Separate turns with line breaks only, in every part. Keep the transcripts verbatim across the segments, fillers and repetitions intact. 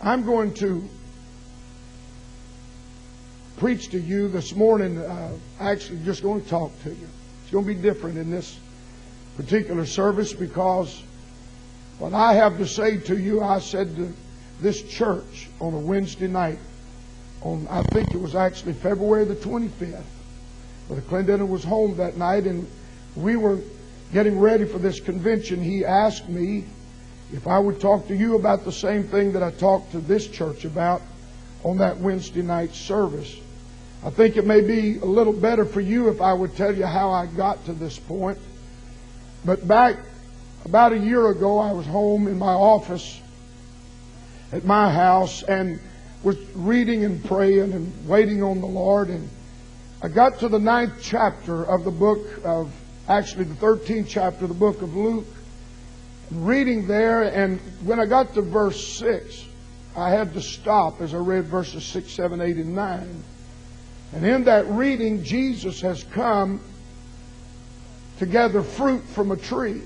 I'm going to preach to you this morning. Uh, actually, just going to talk to you. It's going to be different in this particular service because what I have to say to you, I said to this church on a Wednesday night, on I think it was actually February the twenty-fifth. Brother Clendenin was home that night, and we were getting ready for this convention. He asked me if I would talk to you about the same thing that I talked to this church about on that Wednesday night service. I think it may be a little better for you if I would tell you how I got to this point. But back about a year ago, I was home in my office at my house and was reading and praying and waiting on the Lord. And I got to the ninth chapter of the book of, actually the thirteenth chapter of the book of Luke. Reading there, and when I got to verse six, I had to stop as I read verses six, seven, eight, and nine. And in that reading, Jesus has come to gather fruit from a tree.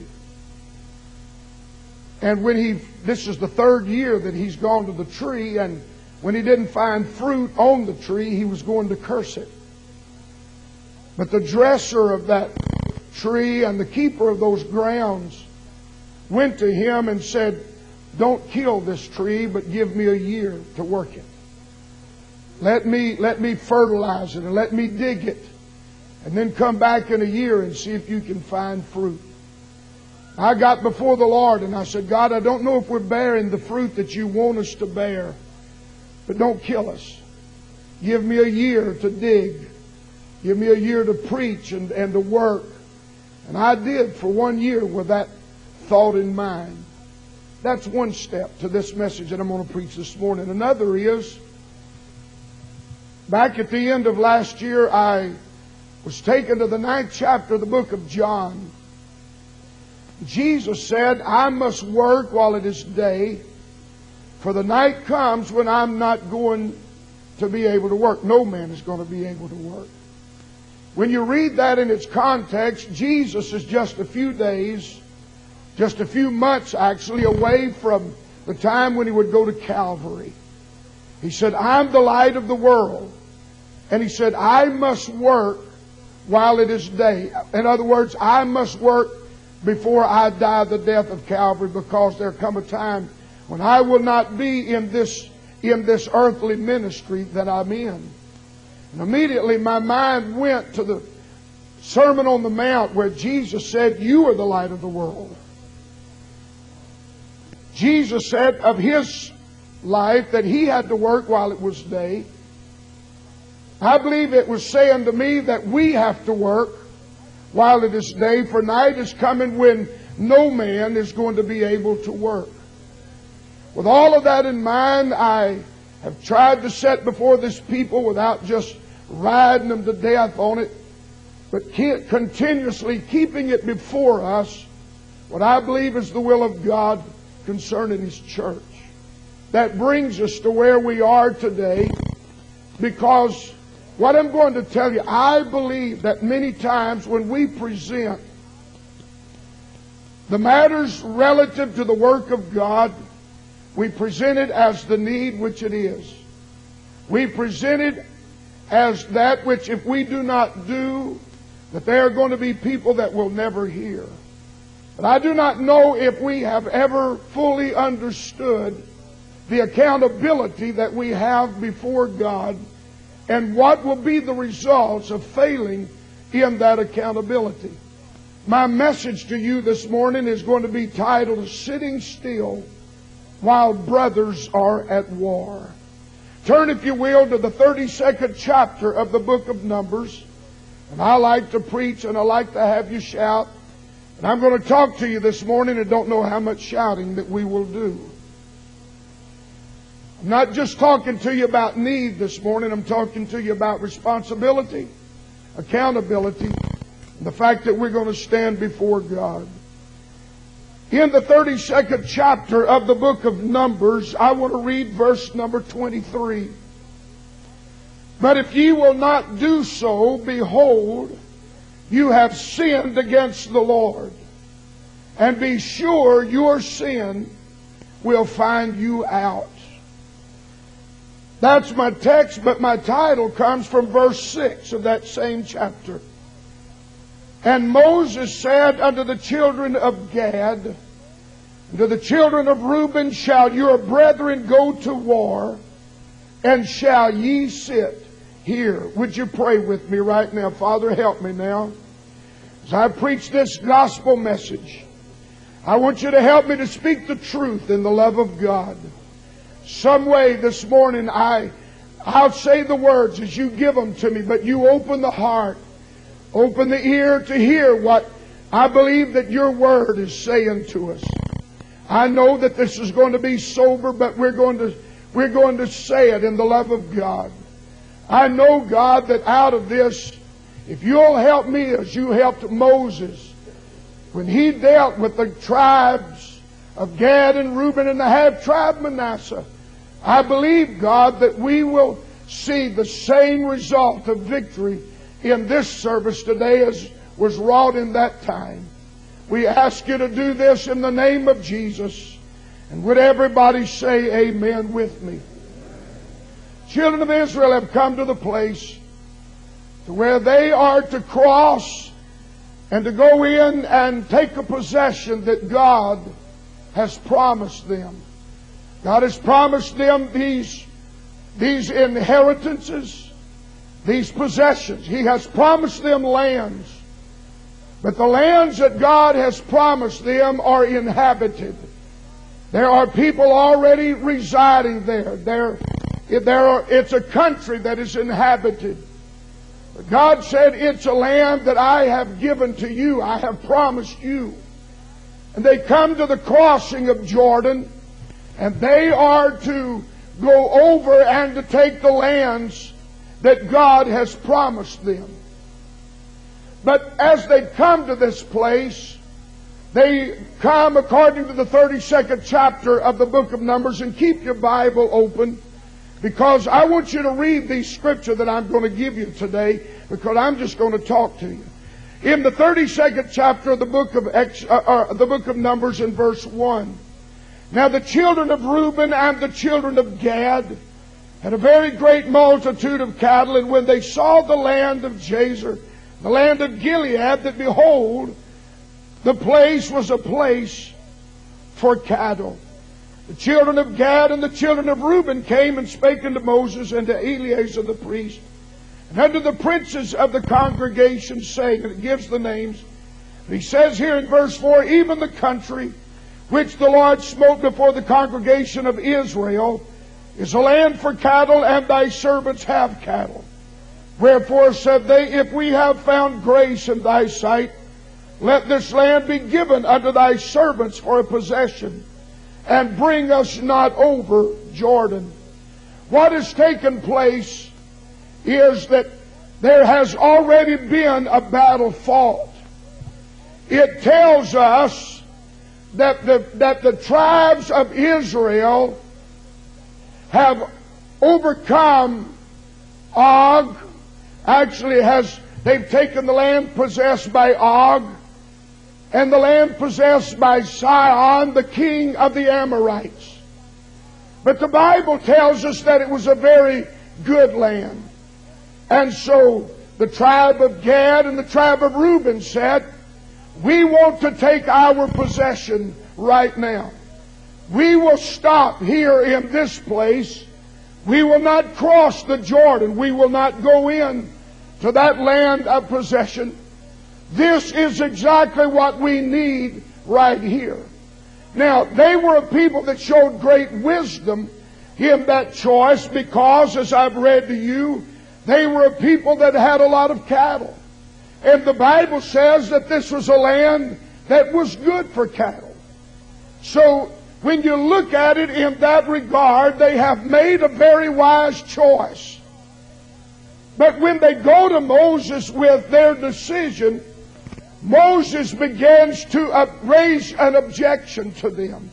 And when he, this is the third year that he's gone to the tree, and when he didn't find fruit on the tree, he was going to curse it. But the dresser of that tree and the keeper of those grounds went to him and said, "Don't kill this tree, but give me a year to work it. Let me, let me fertilize it and let me dig it. And then come back in a year and see if you can find fruit." I got before the Lord and I said, "God, I don't know if we're bearing the fruit that you want us to bear, but don't kill us. Give me a year to dig. Give me a year to preach and, and to work." And I did for one year with that thought in mind. That's one step to this message that I'm going to preach this morning. Another is, back at the end of last year, I was taken to the ninth chapter of the book of John. Jesus said, "I must work while it is day, for the night comes when I'm not going to be able to work." No man is going to be able to work. When you read that in its context, Jesus is just a few days, just a few months actually, away from the time when he would go to Calvary. He said, "I'm the light of the world." And he said, "I must work while it is day." In other words, I must work before I die the death of Calvary, because there come a time when I will not be in this, in this earthly ministry that I'm in. And immediately my mind went to the Sermon on the Mount where Jesus said, "You are the light of the world." Jesus said of His life that He had to work while it was day. I believe it was saying to me that we have to work while it is day, for night is coming when no man is going to be able to work. With all of that in mind, I have tried to set before this people, without just riding them to death on it, but continuously keeping it before us, what I believe is the will of God concerning His church. That brings us to where we are today, because what I'm going to tell you, I believe that many times when we present the matters relative to the work of God, we present it as the need which it is. We present it as that which, if we do not do, that there are going to be people that will never hear. But I do not know if we have ever fully understood the accountability that we have before God, and what will be the results of failing in that accountability. My message to you this morning is going to be titled, "Sitting Still While Brothers Are at War." Turn, if you will, to the thirty-second chapter of the book of Numbers. And I like to preach and I like to have you shout. And I'm going to talk to you this morning and don't know how much shouting that we will do. I'm not just talking to you about need this morning. I'm talking to you about responsibility, accountability, and the fact that we're going to stand before God. In the thirty-second chapter of the book of Numbers, I want to read verse number twenty-three. "But if ye will not do so, behold, you have sinned against the Lord. And be sure your sin will find you out." That's my text, but my title comes from verse six of that same chapter. And Moses said unto the children of Gad, and to the children of Reuben, shall your brethren go to war, and shall ye sit here? Would you pray with me right now? Father, help me now. As I preach this gospel message, I want you to help me to speak the truth in the love of God. Some way this morning I, I'll say the words as you give them to me, but you open the heart, open the ear to hear what I believe that your word is saying to us. I know that this is going to be sober, but we're going to, we're going to say it in the love of God. I know, God, that out of this, if you'll help me as you helped Moses when he dealt with the tribes of Gad and Reuben and the half-tribe Manasseh, I believe, God, that we will see the same result of victory in this service today as was wrought in that time. We ask you to do this in the name of Jesus. And would everybody say amen with me? Children of Israel have come to the place to where they are to cross and to go in and take a possession that God has promised them. God has promised them these, these inheritances, these possessions. He has promised them lands. But the lands that God has promised them are inhabited. There are people already residing there. There, there are, it's a country that is inhabited. But God said, it's a land that I have given to you. I have promised you. And they come to the crossing of Jordan, and they are to go over and to take the lands that God has promised them. But as they come to this place, they come according to the thirty-second chapter of the book of Numbers. And keep your Bible open, because I want you to read the scripture that I'm going to give you today, because I'm just going to talk to you. In the thirty-second chapter of the book of, Ex, uh, uh, the book of Numbers, in verse one. Now the children of Reuben and the children of Gad had a very great multitude of cattle, and when they saw the land of Jazer, the land of Gilead, that behold, the place was a place for cattle. The children of Gad and the children of Reuben came and spake unto Moses and to Eleazar the priest, and unto the princes of the congregation, saying, and it gives the names. He says here in verse four, even the country which the Lord smote before the congregation of Israel is a land for cattle, and thy servants have cattle. Wherefore said they, if we have found grace in thy sight, let this land be given unto thy servants for a possession, and bring us not over Jordan. What has taken place is that there has already been a battle fought. It tells us that the, that the tribes of Israel have overcome Og. Actually, has they've taken the land possessed by Og and the land possessed by Sihon, the king of the Amorites. But the Bible tells us that it was a very good land. And so the tribe of Gad and the tribe of Reuben said, we want to take our possession right now. We will stop here in this place. We will not cross the Jordan. We will not go in to that land of possession. This is exactly what we need right here. Now, they were a people that showed great wisdom in that choice, because, as I've read to you, they were a people that had a lot of cattle. And the Bible says that this was a land that was good for cattle. So, when you look at it in that regard, they have made a very wise choice. But when they go to Moses with their decision, Moses begins to uh, raise an objection to them.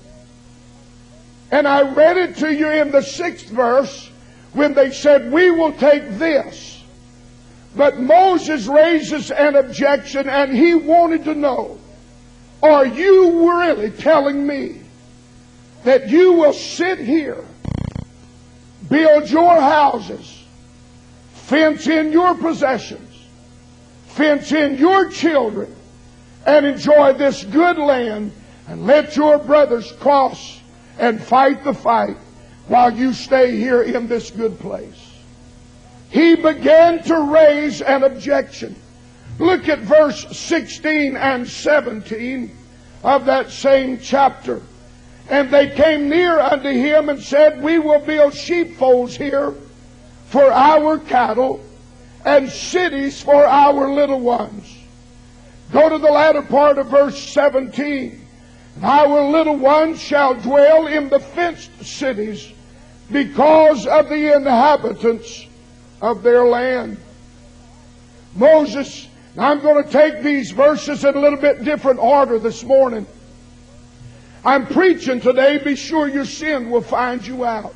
And I read it to you in the sixth verse when they said, we will take this. But Moses raises an objection, and he wanted to know, are you really telling me that you will sit here build your houses, fence in your possessions, fence in your children, and enjoy this good land, and let your brothers cross and fight the fight while you stay here in this good place. He began to raise an objection. Look at verse sixteen and seventeen of that same chapter. And they came near unto him and said, We will build sheepfolds here for our cattle, and cities for our little ones. Go to the latter part of verse seventeen. And our little ones shall dwell in the fenced cities because of the inhabitants of their land. Moses, I'm going to take these verses in a little bit different order this morning. I'm preaching today, be sure your sin will find you out.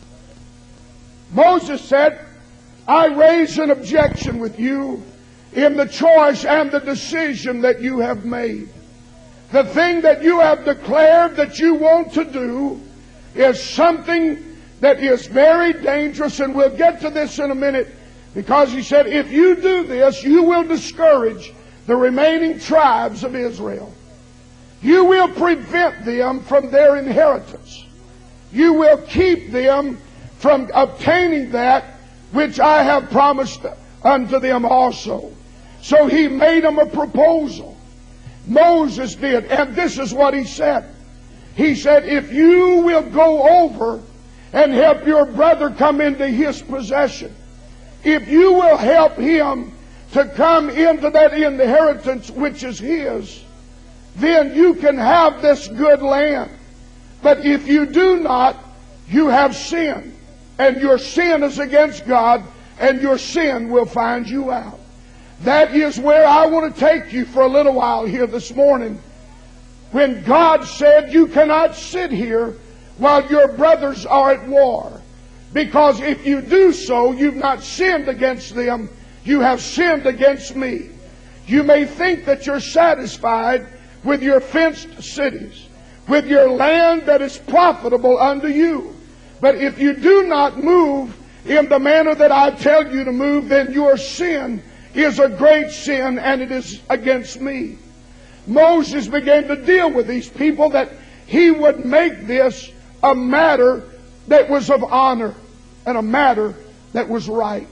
Moses said, I raise an objection with you in the choice and the decision that you have made. The thing that you have declared that you want to do is something that is very dangerous, and we'll get to this in a minute, because he said, if you do this, you will discourage the remaining tribes of Israel. You will prevent them from their inheritance. You will keep them from obtaining that which I have promised unto them also. So he made them a proposal. Moses did, and this is what he said. He said, if you will go over and help your brother come into his possession, if you will help him to come into that inheritance which is his, then you can have this good land. But if you do not, you have sinned. And your sin is against God, and your sin will find you out. That is where I want to take you for a little while here this morning. When God said you cannot sit here while your brothers are at war. Because if you do so, you've not sinned against them, you have sinned against me. You may think that you're satisfied with your fenced cities, with your land that is profitable unto you. But if you do not move in the manner that I tell you to move, then your sin is a great sin, and it is against me. Moses began to deal with these people that he would make this a matter that was of honor and a matter that was right.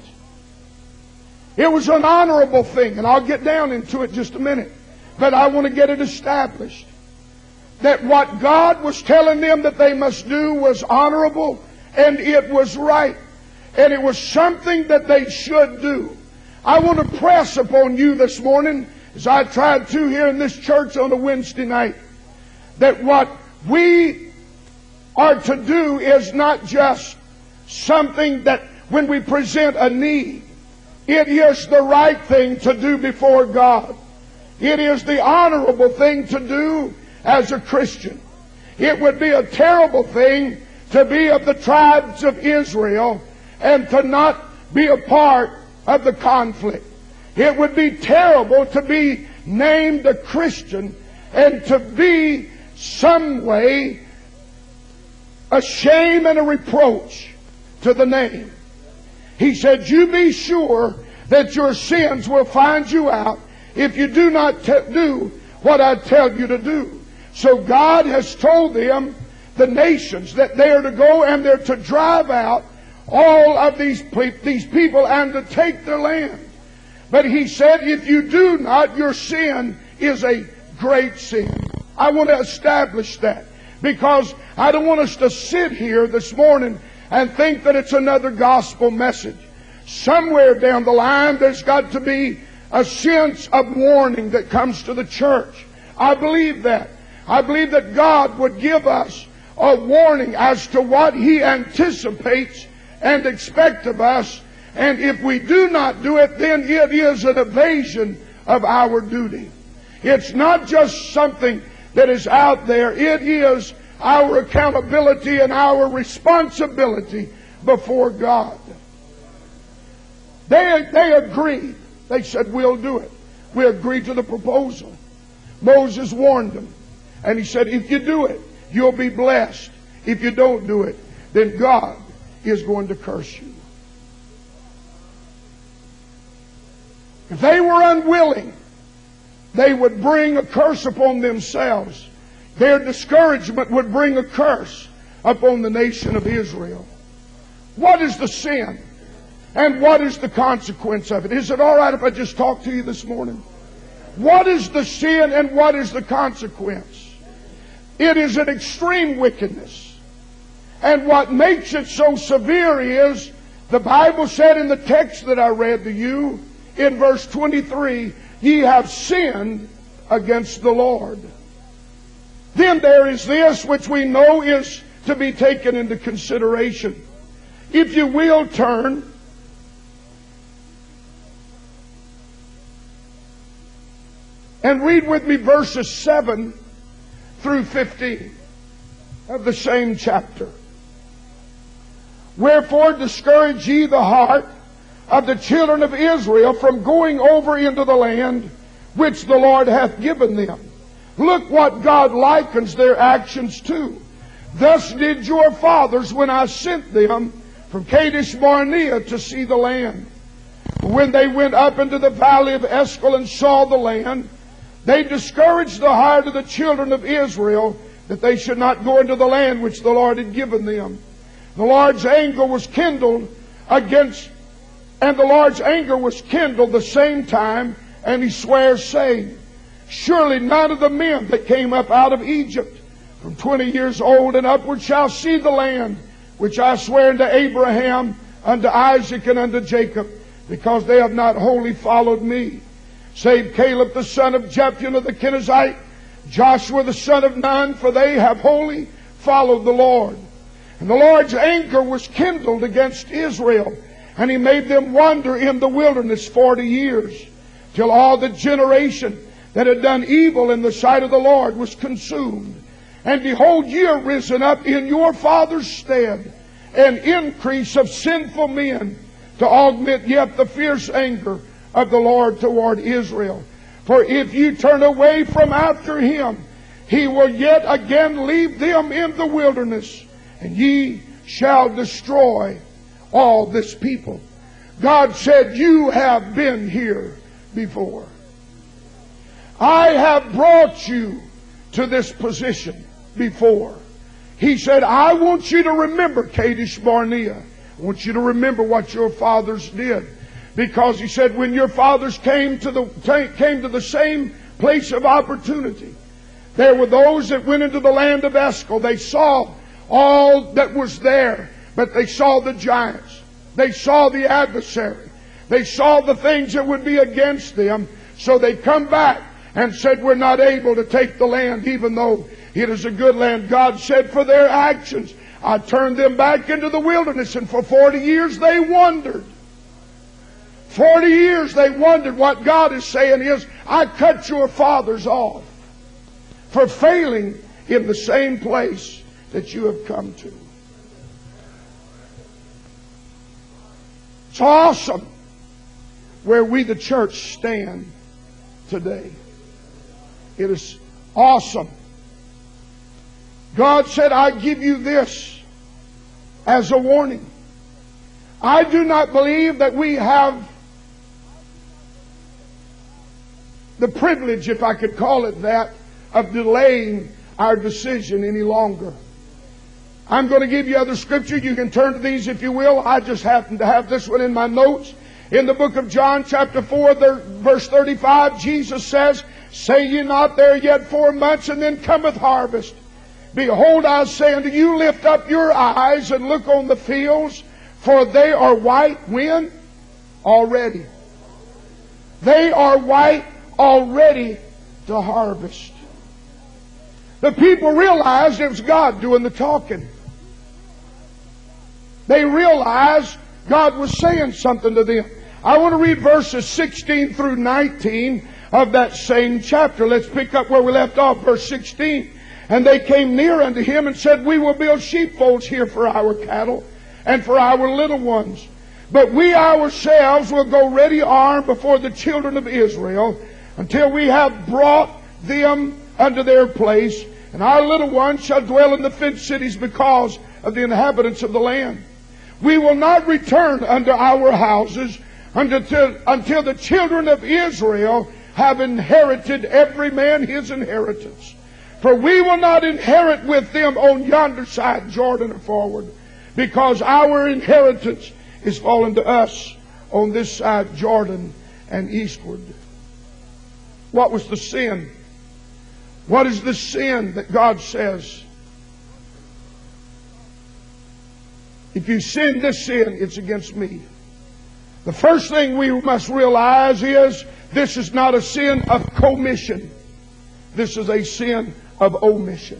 It was an honorable thing, and I'll get down into it just a minute. But I want to get it established that what God was telling them that they must do was honorable, and it was right, and it was something that they should do. I want to press upon you this morning, as I tried to here in this church on a Wednesday night, that what we are to do is not just something that when we present a need, it is the right thing to do before God. It is the honorable thing to do as a Christian. It would be a terrible thing to be of the tribes of Israel and to not be a part of the conflict. It would be terrible to be named a Christian and to be some way a shame and a reproach to the name. He said, you be sure that your sins will find you out if you do not t- do what I tell you to do. So God has told them, the nations, that they are to go and they're to drive out all of these, pe- these people and to take their land. But he said, if you do not, your sin is a great sin. I want to establish that, because I don't want us to sit here this morning and think that it's another gospel message. Somewhere down the line, there's got to be a sense of warning that comes to the church. I believe that. I believe that God would give us a warning as to what He anticipates and expects of us. And if we do not do it, then it is an evasion of our duty. It's not just something that is out there. It is our accountability and our responsibility before God. They, they agreed. They said, we'll do it. We agreed to the proposal. Moses warned them. And he said, if you do it, you'll be blessed. If you don't do it, then God is going to curse you. If they were unwilling, they would bring a curse upon themselves. Their discouragement would bring a curse upon the nation of Israel. What is the sin? And what is the consequence of it? Is it all right if I just talk to you this morning? What is the sin and what is the consequence? It is an extreme wickedness. And what makes it so severe is, the Bible said in the text that I read to you, in verse twenty-three, ye have sinned against the Lord. Then there is this which we know is to be taken into consideration. If you will turn and read with me verses seven through fifteen of the same chapter. Wherefore discourage ye the heart of the children of Israel from going over into the land which the Lord hath given them. Look what God likens their actions to. Thus did your fathers when I sent them from Kadesh Barnea to see the land. When they went up into the valley of Eshcol and saw the land, they discouraged the heart of the children of Israel that they should not go into the land which the Lord had given them. The Lord's anger was kindled against, and the Lord's anger was kindled the same time, and he swears, saying, surely none of the men that came up out of Egypt from twenty years old and upward shall see the land which I swear unto Abraham, unto Isaac, and unto Jacob, because they have not wholly followed me. Save Caleb the son of Jephunneh the Kenizzite, Joshua the son of Nun, for they have wholly followed the Lord. And the Lord's anger was kindled against Israel, and he made them wander in the wilderness forty years, till all the generation that had done evil in the sight of the Lord was consumed. And behold, ye are risen up in your father's stead, an increase of sinful men, to augment yet the fierce anger of the Lord toward Israel. For if you turn away from after him, he will yet again leave them in the wilderness, and ye shall destroy all this people. God said, you have been here before. I have brought you to this position before. He said, I want you to remember Kadesh Barnea. I want you to remember what your fathers did. Because he said, when your fathers came to the came to the same place of opportunity, there were those that went into the land of Eshcol. They saw all that was there, but they saw the giants. They saw the adversary. They saw the things that would be against them. So they come back and said, we're not able to take the land, even though it is a good land. God said, for their actions, I turned them back into the wilderness, and for forty years they wandered. Forty years they wondered. What God is saying is, I cut your fathers off for failing in the same place that you have come to. It's awesome where we, the church, stand today. It is awesome. God said, I give you this as a warning. I do not believe that we have the privilege, if I could call it that, of delaying our decision any longer. I'm going to give you other scripture. You can turn to these if you will. I just happen to have this one in my notes. In the book of John chapter four, verse thirty-five, Jesus says, say ye not, there yet four months, and then cometh harvest. Behold, I say unto you, lift up your eyes and look on the fields, for they are white when? Already. They are white already to harvest. The people realized it was God doing the talking. They realized God was saying something to them. I want to read verses sixteen through nineteen of that same chapter. Let's pick up where we left off, verse sixteen. And they came near unto him and said, we will build sheepfolds here for our cattle and for our little ones. But we ourselves will go ready armed before the children of Israel until we have brought them unto their place. And our little ones shall dwell in the fenced cities because of the inhabitants of the land. We will not return unto our houses until, until the children of Israel have inherited every man his inheritance. For we will not inherit with them on yonder side Jordan or forward, because our inheritance is fallen to us on this side Jordan and eastward. What was the sin? What is the sin that God says? If you sin this sin, it's against me. The first thing we must realize is this is not a sin of commission. This is a sin of omission.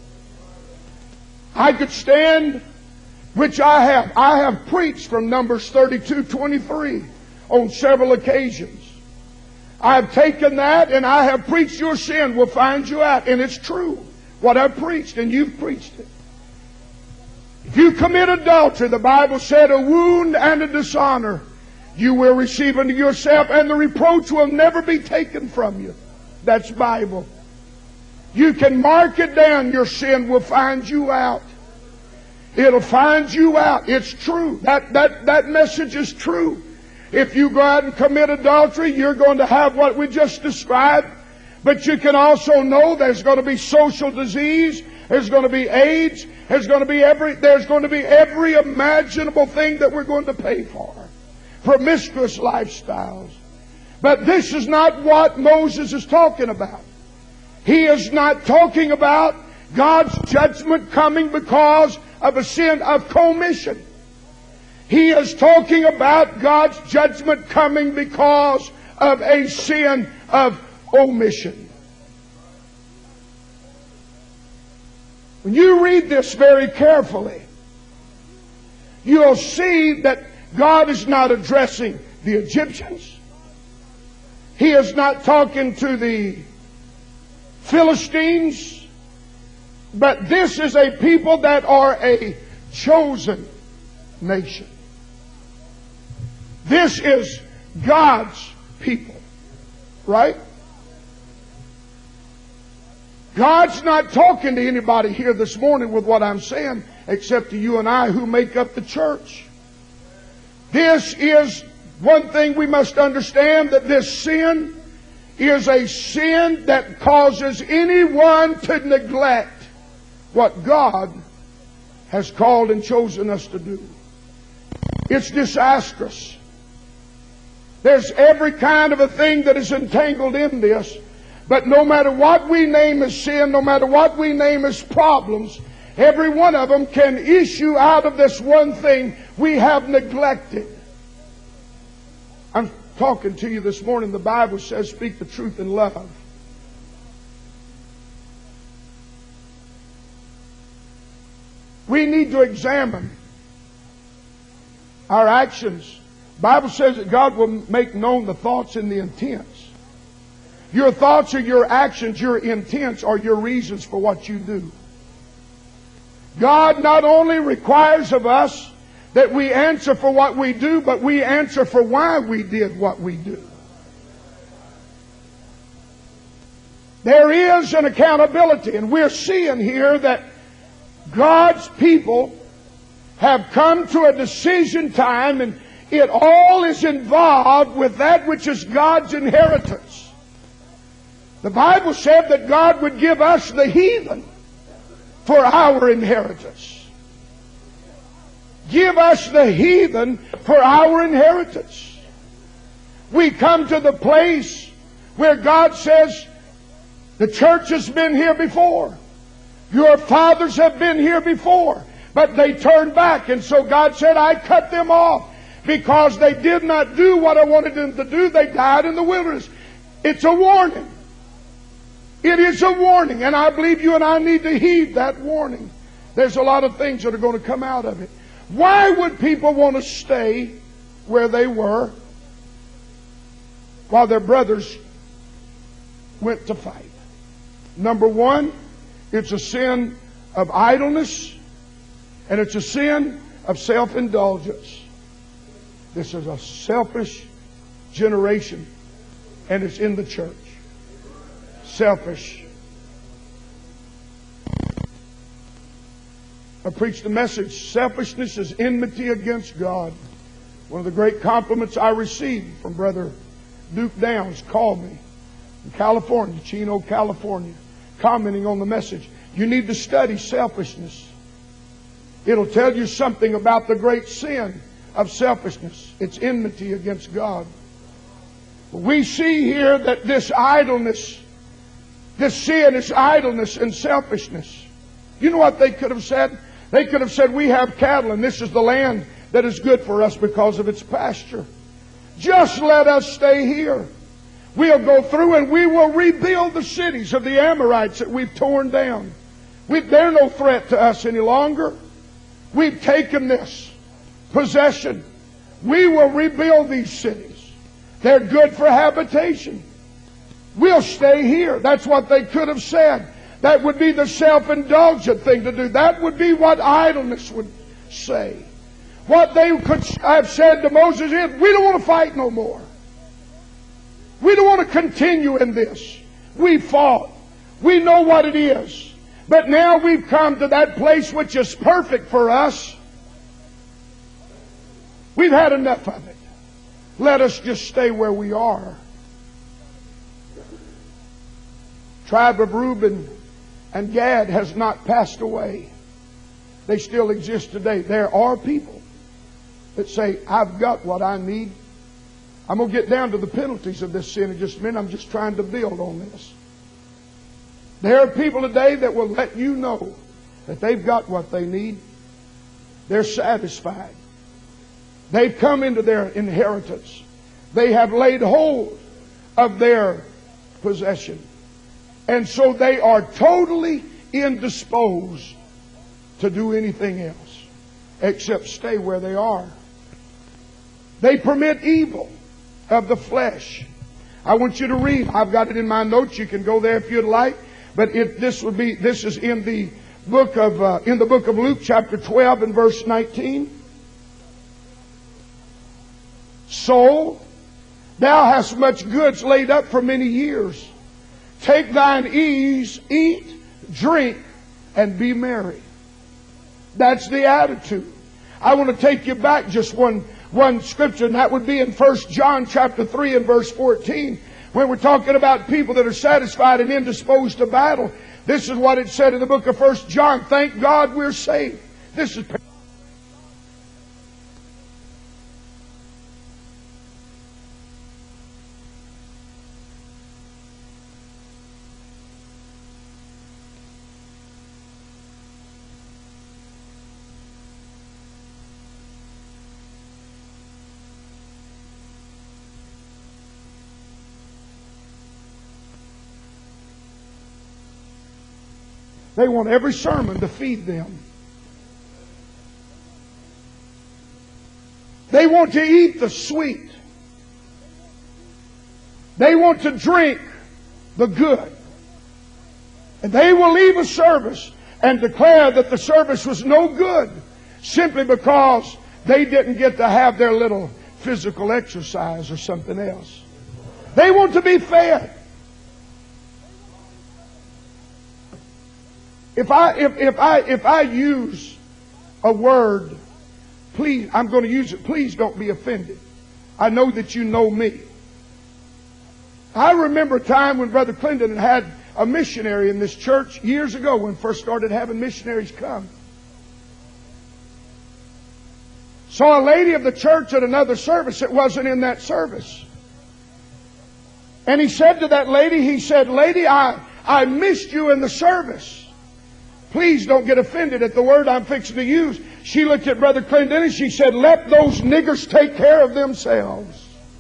I could stand, which I have. I have preached from Numbers thirty-two twenty-three on several occasions. I have taken that and I have preached your sin will find you out. And it's true what I've preached, and you've preached it. If you commit adultery, the Bible said, a wound and a dishonor you will receive unto yourself, and the reproach will never be taken from you. That's Bible. You can mark it down. Your sin will find you out. It'll find you out. It's true. That, that, that message is true. If you go out and commit adultery, you're going to have what we just described. But you can also know there's going to be social disease. There's going to be AIDS. There's going to be every, there's going to be every imaginable thing that we're going to pay for. Promiscuous lifestyles. But this is not what Moses is talking about. He is not talking about God's judgment coming because of a sin of commission. He is talking about God's judgment coming because of a sin of omission. When you read this very carefully, you'll see that God is not addressing the Egyptians. He is not talking to the Philistines. But this is a people that are a chosen nation. This is God's people. Right? God's not talking to anybody here this morning with what I'm saying, except to you and I who make up the church. This is one thing we must understand, that this sin is a sin that causes anyone to neglect what God has called and chosen us to do. It's disastrous. There's every kind of a thing that is entangled in this. But no matter what we name as sin, no matter what we name as problems, every one of them can issue out of this one thing we have neglected. I'm talking to you this morning. The Bible says, speak the truth in love. We need to examine our actions. The Bible says that God will make known the thoughts and the intents. Your thoughts or your actions, your intents are your reasons for what you do. God not only requires of us that we answer for what we do, but we answer for why we did what we do. There is an accountability, and we're seeing here that God's people have come to a decision time, and it all is involved with that which is God's inheritance. The Bible said that God would give us the heathen for our inheritance. Give us the heathen for our inheritance. We come to the place where God says, the church has been here before. Your fathers have been here before. But they turned back. And so God said, I cut them off because they did not do what I wanted them to do. They died in the wilderness. It's a warning. It is a warning. And I believe you and I need to heed that warning. There's a lot of things that are going to come out of it. Why would people want to stay where they were while their brothers went to fight? Number one, it's a sin of idleness, and it's a sin of self-indulgence. This is a selfish generation, and it's in the church. Selfish. I preached the message, selfishness is enmity against God. One of the great compliments I received from Brother Duke Downs called me from California, Chino, California, commenting on the message. You need to study selfishness. It'll tell you something about the great sin of selfishness. It's enmity against God. We see here that this idleness, this sin is idleness and selfishness. You know what they could have said? They could have said, we have cattle and this is the land that is good for us because of its pasture. Just let us stay here. We'll go through and we will rebuild the cities of the Amorites that we've torn down. We, they're no threat to us any longer. We've taken this possession. We will rebuild these cities. They're good for habitation. We'll stay here. That's what they could have said. That would be the self-indulgent thing to do. That would be what idleness would say. What they could have said to Moses is, we don't want to fight no more. We don't want to continue in this. We fought. We know what it is. But now we've come to that place which is perfect for us. We've had enough of it. Let us just stay where we are. Tribe of Reuben and Gad has not passed away. They still exist today. There are people that say, I've got what I need. I'm going to get down to the penalties of this sin in just a minute. I'm just trying to build on this. There are people today that will let you know that they've got what they need. They're satisfied. They've come into their inheritance. They have laid hold of their possession. And so they are totally indisposed to do anything else except stay where they are. They permit evil of the flesh. I want you to read. I've got it in my notes. You can go there if you'd like. But if this would be, this is in the book of uh, in the book of Luke, chapter twelve and verse nineteen. Soul, thou hast much goods laid up for many years. Take thine ease, eat, drink, and be merry. That's the attitude. I want to take you back just one, one scripture, and that would be in First John chapter three and verse fourteen. When we're talking about people that are satisfied and indisposed to battle, this is what it said in the book of First John. Thank God we're saved. This is They want every sermon to feed them. They want to eat the sweet. They want to drink the good. And they will leave a service and declare that the service was no good simply because they didn't get to have their little physical exercise or something else. They want to be fed. If I if, if I if I use a word, please, I'm going to use it. Please don't be offended. I know that you know me. I remember a time when Brother Clinton had a missionary in this church years ago when first started having missionaries come. Saw a lady of the church at another service that wasn't in that service. And he said to that lady, he said, "Lady, I, I missed you in the service. Please don't get offended at the word I'm fixing to use." She looked at Brother Clinton and she said, "Let those niggers take care of themselves."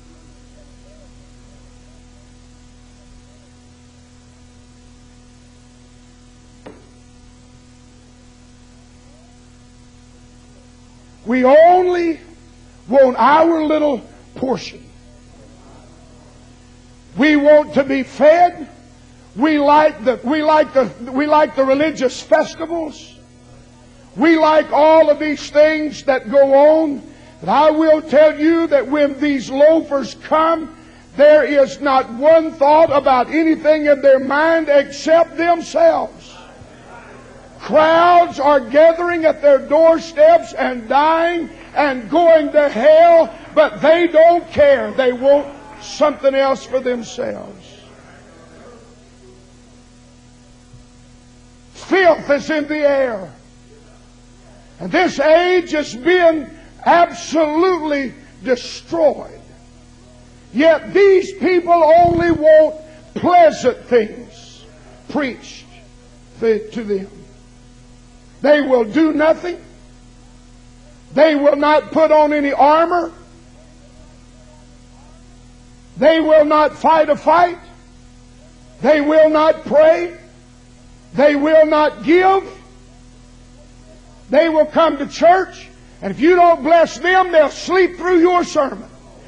We only want our little portion. We want to be fed. We like the we like the we like the religious festivals. We like all of these things that go on. And I will tell you that when these loafers come, there is not one thought about anything in their mind except themselves. Crowds are gathering at their doorsteps and dying and going to hell, but they don't care. They want something else for themselves. Filth is in the air. And this age is being absolutely destroyed. Yet these people only want pleasant things preached to them. They will do nothing. They will not put on any armor. They will not fight a fight. They will not pray. They will not give. They will come to church, and if you don't bless them, they'll sleep through your sermon.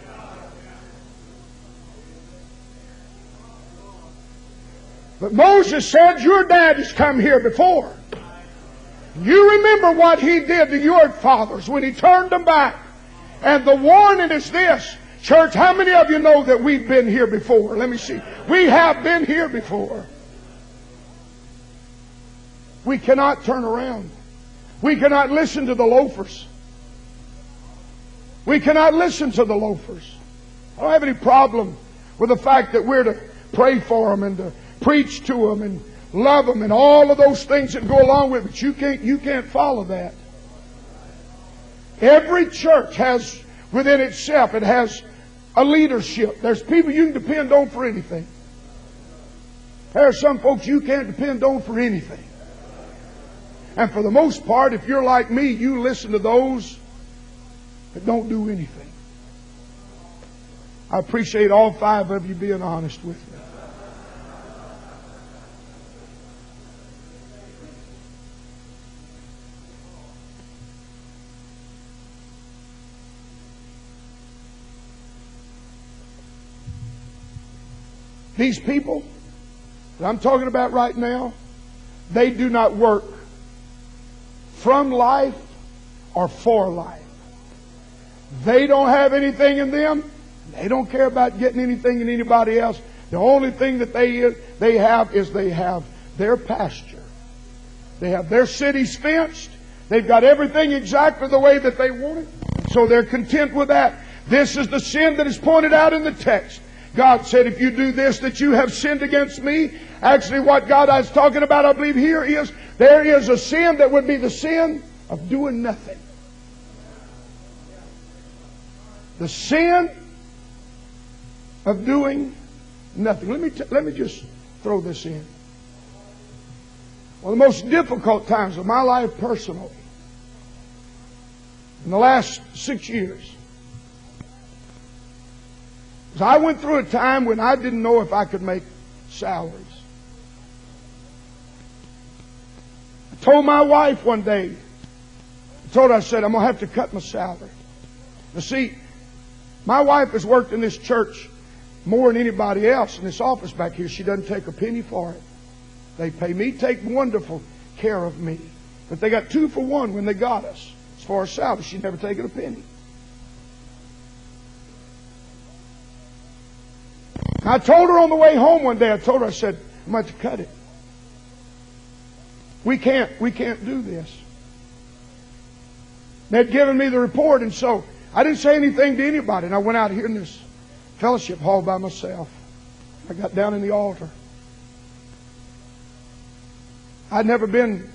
But Moses said, your dad has come here before. You remember what he did to your fathers when he turned them back. And the warning is this. Church, how many of you know that we've been here before? Let me see. We have been here before. We cannot turn around. We cannot listen to the loafers. We cannot listen to the loafers. I don't have any problem with the fact that we're to pray for them and to preach to them and love them and all of those things that go along with it. But you can't, you can't follow that. Every church has within itself, it has a leadership. There's people you can depend on for anything. There are some folks you can't depend on for anything. And for the most part, if you're like me, you listen to those that don't do anything. I appreciate all five of you being honest with me. These people that I'm talking about right now, they do not work from life or for life. They don't have anything in them. They don't care about getting anything in anybody else. The only thing that they, they have is they have their pasture. They have their cities fenced. They've got everything exactly the way that they want it. So they're content with that. This is the sin that is pointed out in the text. God said, if you do this, that you have sinned against me. Actually, what God is talking about, I believe, here is there is a sin that would be the sin of doing nothing. The sin of doing nothing. Let me, t- let me just throw this in. One of the most difficult times of my life personally, in the last six years, I went through a time when I didn't know if I could make salaries. I told my wife one day, I told her, I said, I'm going to have to cut my salary. Now see, my wife has worked in this church more than anybody else in this office back here. She doesn't take a penny for it. They pay me, take wonderful care of me. But they got two for one when they got us. As far as salary, she'd never taken a penny. I told her on the way home one day, I told her, I said, I'm going to have to cut it. We can't, we can't do this. They'd given me the report, and so I didn't say anything to anybody. And I went out here in this fellowship hall by myself. I got down in the altar. I'd never been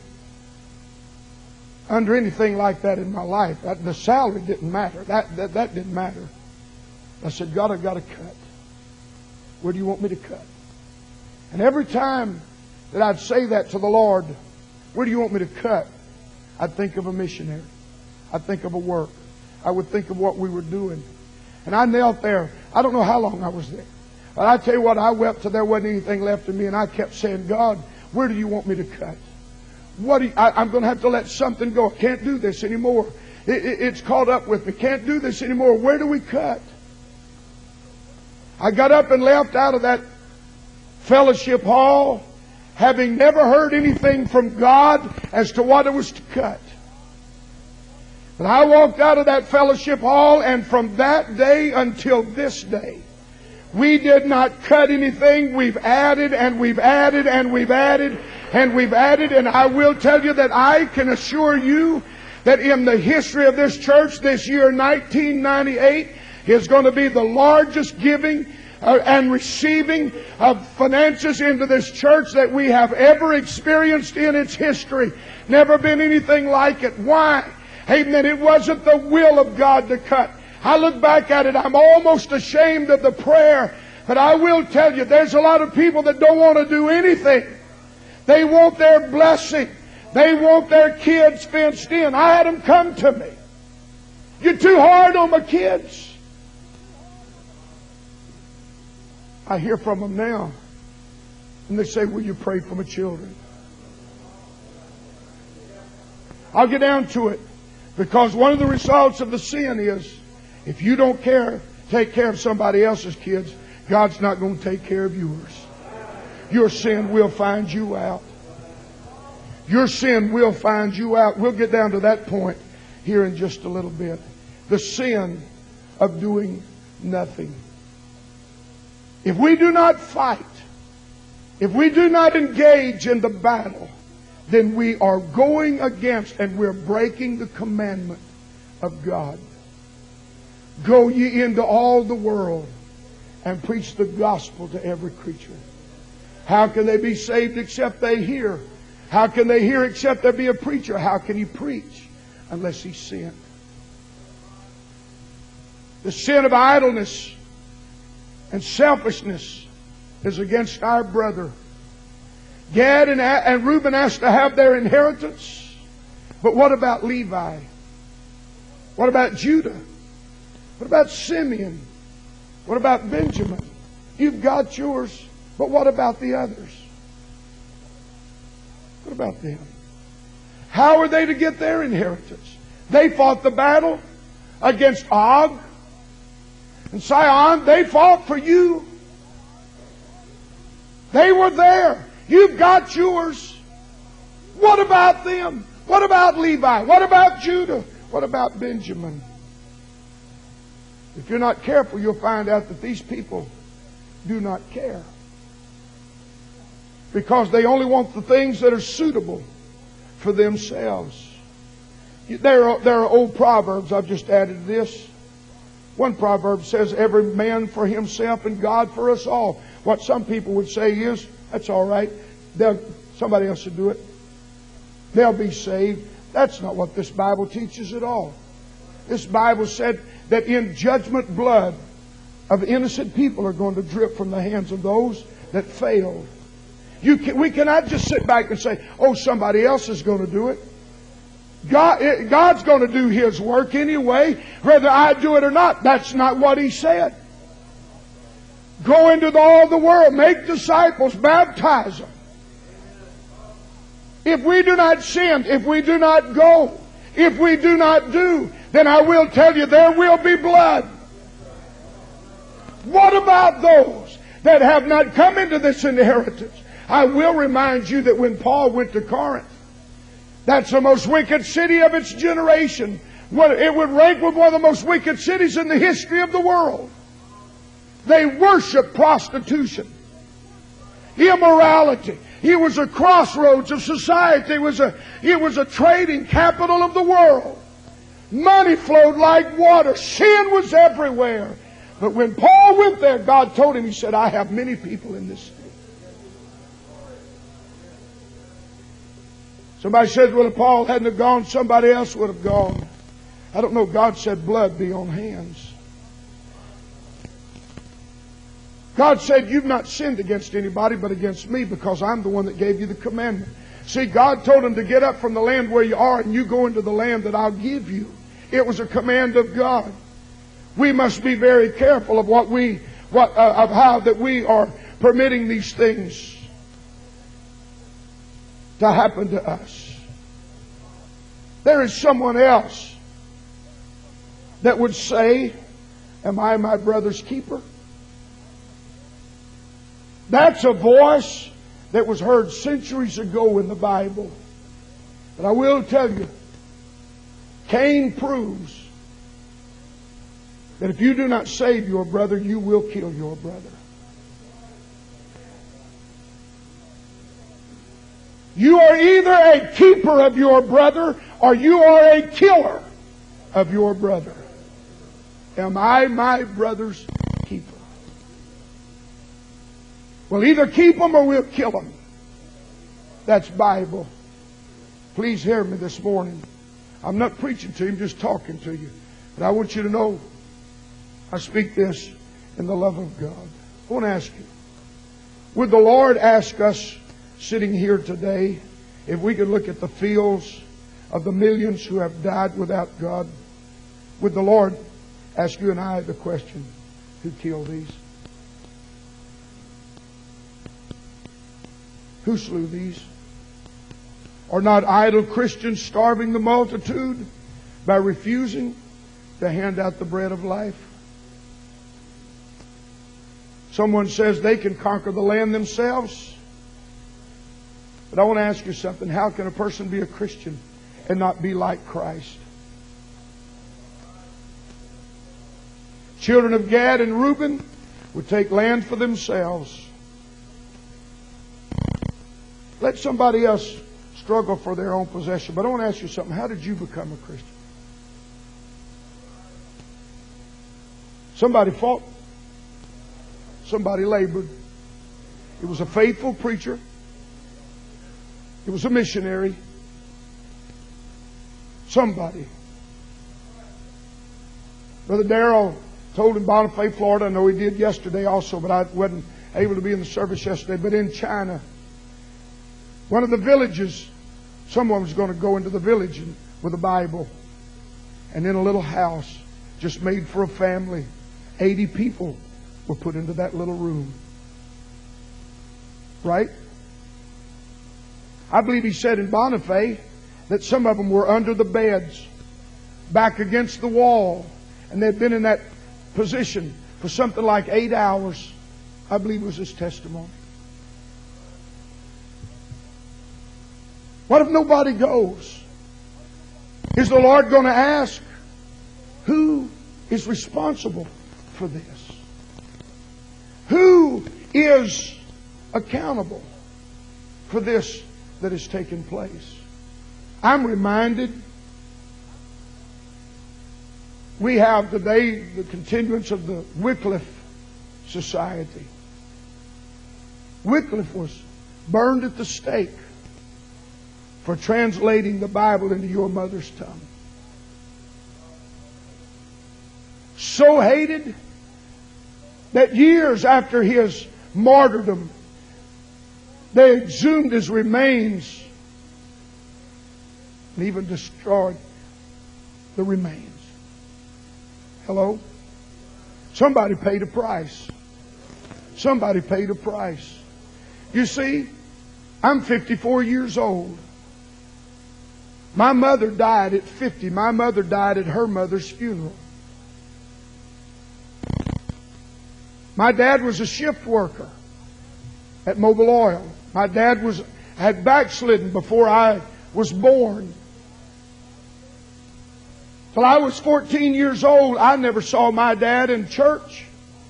under anything like that in my life. The salary didn't matter. That, that, that didn't matter. I said, God, I've got to cut. Where do you want me to cut? And every time that I'd say that to the Lord, where do you want me to cut? I'd think of a missionary. I'd think of a work. I would think of what we were doing. And I knelt there. I don't know how long I was there. But I tell you what, I wept till there wasn't anything left in me. And I kept saying, God, where do you want me to cut? What do you, I, I'm going to have to let something go. I can't do this anymore. It, it, it's caught up with me. Can't do this anymore. Where do we cut? I got up and left out of that fellowship hall, having never heard anything from God as to what it was to cut. But I walked out of that fellowship hall, and from that day until this day, we did not cut anything. We've added and we've added and we've added. And we've added, and I will tell you that I can assure you that in the history of this church, this year nineteen ninety-eight is going to be the largest giving uh, and receiving of finances into this church that we have ever experienced in its history. Never been anything like it. Why? Amen. It wasn't the will of God to cut. I look back at it, I'm almost ashamed of the prayer. But I will tell you, there's a lot of people that don't want to do anything. They want their blessing. They want their kids fenced in. I had them come to me. You're too hard on my kids. I hear from them now. And they say, will you pray for my children? I'll get down to it. Because one of the results of the sin is, if you don't care, take care of somebody else's kids, God's not going to take care of yours. Your sin will find you out. Your sin will find you out. We'll get down to that point here in just a little bit. The sin of doing nothing. If we do not fight, if we do not engage in the battle, then we are going against and we're breaking the commandment of God. Go ye into all the world and preach the gospel to every creature. How can they be saved except they hear? How can they hear except there be a preacher? How can he preach unless he's sent? The sin of idleness and selfishness is against our brother. Gad and, and Reuben asked to have their inheritance. But what about Levi? What about Judah? What about Simeon? What about Benjamin? You've got yours, but what about the others? What about them? How are they to get their inheritance? They fought the battle against Og and Sihon. They fought for you. They were there. You've got yours. What about them? What about Levi? What about Judah? What about Benjamin? If you're not careful, you'll find out that these people do not care. Because they only want the things that are suitable for themselves. There are, there are old proverbs. I've just added this. One proverb says, every man for himself and God for us all. What some people would say is, that's all right. They'll, somebody else will do it. They'll be saved. That's not what this Bible teaches at all. This Bible said that in judgment, blood of innocent people are going to drip from the hands of those that failed. You can, we cannot just sit back and say, oh, somebody else is going to do it. God, God's going to do His work anyway, whether I do it or not. That's not what He said. Go into the, all the world, make disciples, baptize them. If we do not sin, if we do not go, if we do not do, then I will tell you there will be blood. What about those that have not come into this inheritance? I will remind you that when Paul went to Corinth, that's the most wicked city of its generation. It would rank with one of the most wicked cities in the history of the world. They worship prostitution, immorality. It was a crossroads of society. It was a, it was a trading capital of the world. Money flowed like water. Sin was everywhere. But when Paul went there, God told him, He said, I have many people in this city. Somebody says, well, if Paul hadn't have gone, somebody else would have gone. I don't know. God said blood be on hands. God said, you've not sinned against anybody but against me, because I'm the one that gave you the commandment. See, God told him to get up from the land where you are and you go into the land that I'll give you. It was a command of God. We must be very careful of what we, what, uh, of how that we are permitting these things to happen to us. There is someone else that would say, am I my brother's keeper? That's a voice that was heard centuries ago in the Bible. But I will tell you, Cain proves that if you do not save your brother, you will kill your brother. You are either a keeper of your brother or you are a killer of your brother. Am I my brother's keeper? We'll either keep them or we'll kill them. That's Bible. Please hear me this morning. I'm not preaching to you, I'm just talking to you. But I want you to know, I speak this in the love of God. I want to ask you, would the Lord ask us sitting here today if we could look at the fields of the millions who have died without God? Would the Lord ask you and I the question, who killed these? Who slew these? Are not idle Christians starving the multitude by refusing to hand out the bread of life? Someone says they can conquer the land themselves. But I want to ask you something. How can a person be a Christian and not be like Christ? Children of Gad and Reuben would take land for themselves. Let somebody else struggle for their own possession. But I want to ask you something. How did you become a Christian? Somebody fought. Somebody labored. It was a faithful preacher. It was a missionary. Somebody. Brother Darrell told in Bonifay, Florida, I know he did yesterday also, but I wasn't able to be in the service yesterday, but in China, one of the villages, someone was going to go into the village and, with a Bible, and in a little house just made for a family, eighty people were put into that little room. Right? I believe he said in Bonifay that some of them were under the beds, back against the wall, and they'd been in that position for something like eight hours. I believe was his testimony. What if nobody goes? Is the Lord going to ask, who is responsible for this? Who is accountable for this that has taken place? I'm reminded we have today the continuance of the Wycliffe Society. Wycliffe was burned at the stake for translating the Bible into your mother's tongue. So hated that years after his martyrdom, they exhumed his remains and even destroyed the remains. Hello? Somebody paid a price. Somebody paid a price. You see, I'm fifty-four years old. My mother died at fifty. My mother died at her mother's funeral. My dad was a shift worker at Mobil Oil. My dad was had backslidden before I was born. Till I was fourteen years old, I never saw my dad in church.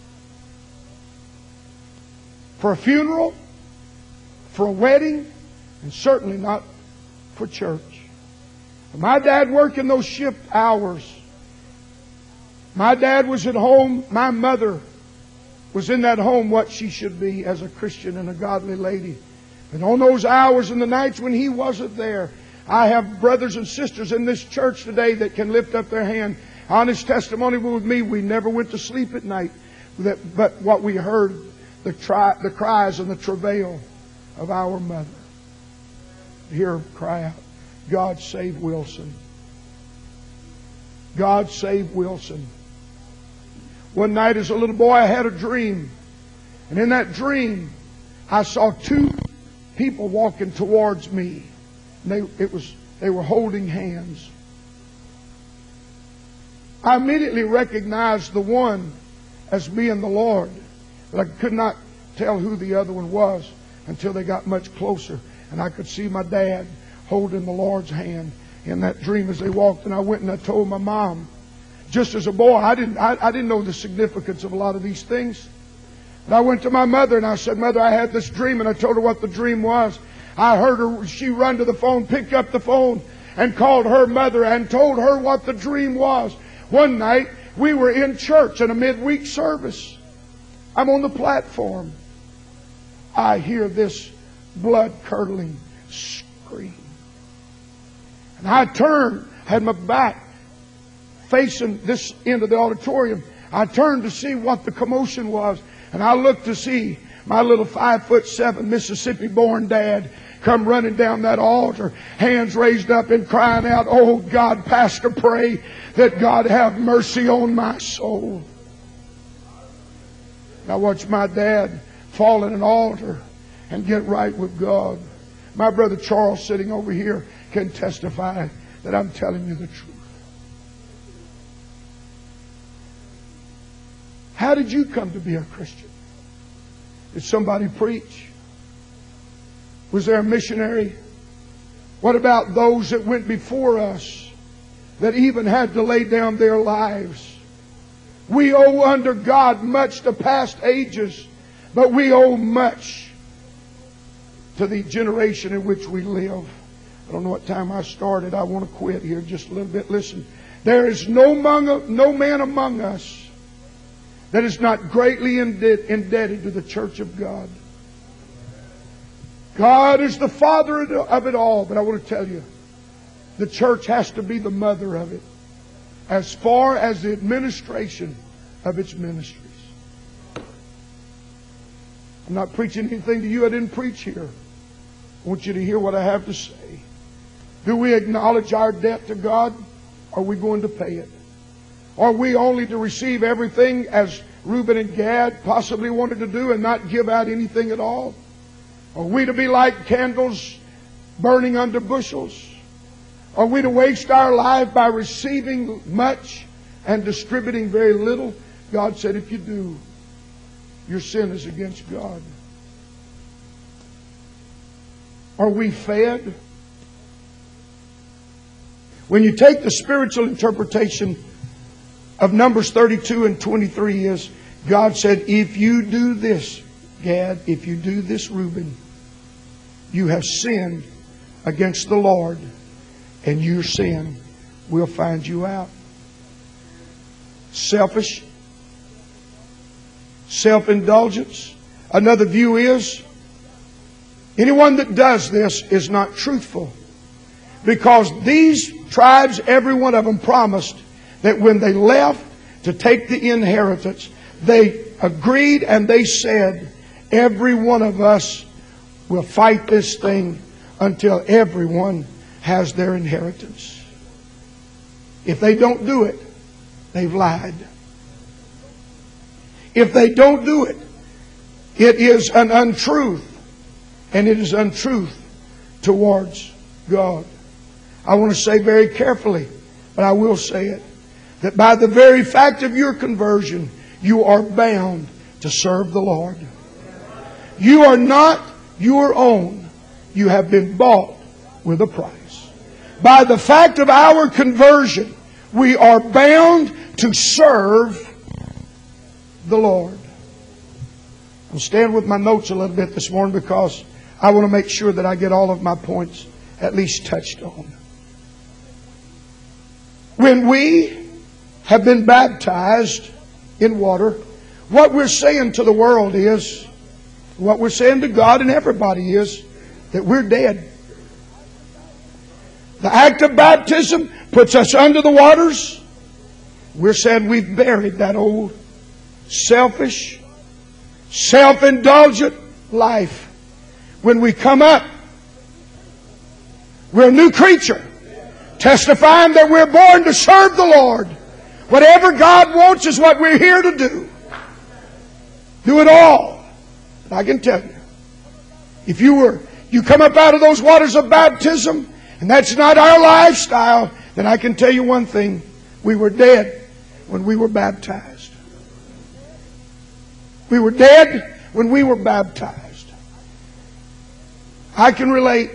For a funeral, for a wedding, and certainly not for church. My dad working those shift hours. My dad was at home. My mother was in that home what she should be as a Christian and a godly lady. And on those hours and the nights when he wasn't there, I have brothers and sisters in this church today that can lift up their hand. Honest testimony with me, we never went to sleep at night. But what we heard, the, tri- the cries and the travail of our mother. Hear her cry out, God save Wilson. God save Wilson. One night as a little boy, I had a dream. And in that dream, I saw two people walking towards me. And they, it was, they were holding hands. I immediately recognized the one as being the Lord. But I could not tell who the other one was until they got much closer. And I could see my dad holding the Lord's hand in that dream as they walked. And I went and I told my mom. Just as a boy, I didn't, I, I didn't know the significance of a lot of these things. And I went to my mother and I said, Mother, I had this dream. And I told her what the dream was. I heard her, she run to the phone, picked up the phone, and called her mother and told her what the dream was. One night, we were in church in a midweek service. I'm on the platform. I hear this blood-curdling scream. And I turned, had my back facing this end of the auditorium. I turned to see what the commotion was. And I looked to see my little five foot seven Mississippi-born dad come running down that altar, hands raised up and crying out, "Oh God, Pastor, pray that God have mercy on my soul." I watched my dad fall at an altar and get right with God. My brother Charles, sitting over here, can testify that I'm telling you the truth. How did you come to be a Christian? Did somebody preach? Was there a missionary? What about those that went before us that even had to lay down their lives? We owe under God much to past ages, but we owe much to the generation in which we live. I don't know what time I started. I want to quit here just a little bit. Listen, there is no, among, no man among us that is not greatly indebted to the church of God. God is the father of it all, but I want to tell you, the church has to be the mother of it as far as the administration of its ministries. I'm not preaching anything to you I didn't preach here. I want you to hear what I have to say. Do we acknowledge our debt to God? Are we going to pay it? Are we only to receive everything as Reuben and Gad possibly wanted to do and not give out anything at all? Are we to be like candles burning under bushels? Are we to waste our life by receiving much and distributing very little? God said, if you do, your sin is against God. Are we fed? When you take the spiritual interpretation of Numbers thirty-two and twenty-three is, God said, if you do this, Gad, if you do this, Reuben, you have sinned against the Lord, and your sin will find you out. Selfish, self-indulgence. Another view is, anyone that does this is not truthful. Because these tribes, every one of them promised that when they left to take the inheritance, they agreed and they said, every one of us will fight this thing until everyone has their inheritance. If they don't do it, they've lied. If they don't do it, it is an untruth. And it is untruth towards God. I want to say very carefully, but I will say it, that by the very fact of your conversion, you are bound to serve the Lord. You are not your own. You have been bought with a price. By the fact of our conversion, we are bound to serve the Lord. I'll stand with my notes a little bit this morning because I want to make sure that I get all of my points at least touched on. When we have been baptized in water, what we're saying to the world is, what we're saying to God and everybody is, that we're dead. The act of baptism puts us under the waters. We're saying we've buried that old selfish, self-indulgent life. When we come up, we're a new creature, testifying that we're born to serve the Lord. Whatever God wants is what we're here to do. Do it all. But I can tell you, if you were, you come up out of those waters of baptism, and that's not our lifestyle, then I can tell you one thing. We were dead when we were baptized. We were dead when we were baptized. I can relate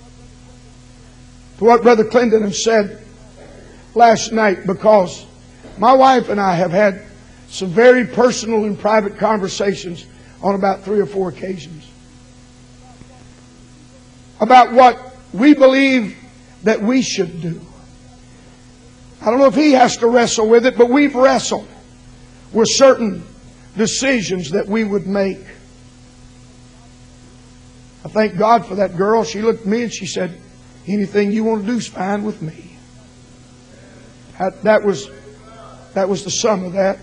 to what Brother Clinton said last night, because my wife and I have had some very personal and private conversations on about three or four occasions. about what we believe that we should do. I don't know if he has to wrestle with it, but we've wrestled with certain decisions that we would make. I thank God for that girl. She looked at me and she said, anything you want to do is fine with me. That, that was, that was the sum of that.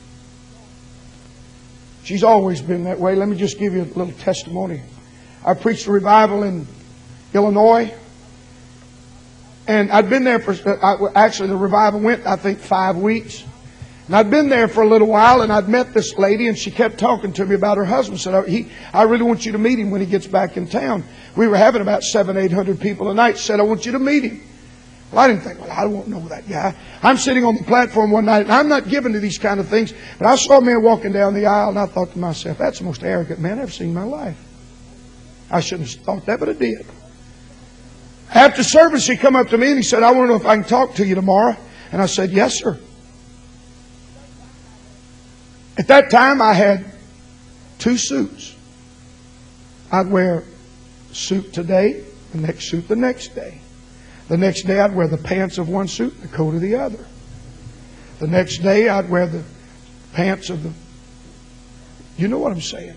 She's always been that way. Let me just give you a little testimony. I preached a revival in Illinois. And I'd been there for, actually the revival went, I think, five weeks. And I'd been there for a little while, and I'd met this lady, and she kept talking to me about her husband. Said, he, I really want you to meet him when he gets back in town. We were having about seven, eight hundred people a night. She said, I want you to meet him. Well, I didn't think, well, I don't know that guy. I'm sitting on the platform one night, and I'm not given to these kind of things, but I saw a man walking down the aisle, and I thought to myself, that's the most arrogant man I've ever seen in my life. I shouldn't have thought that, but I did. After service, he come up to me and he said, I want to know if I can talk to you tomorrow. And I said, yes, sir. At that time, I had two suits. I'd wear a suit today, the next suit the next day. The next day, I'd wear the pants of one suit and the coat of the other. The next day, I'd wear the pants of the... You know what I'm saying?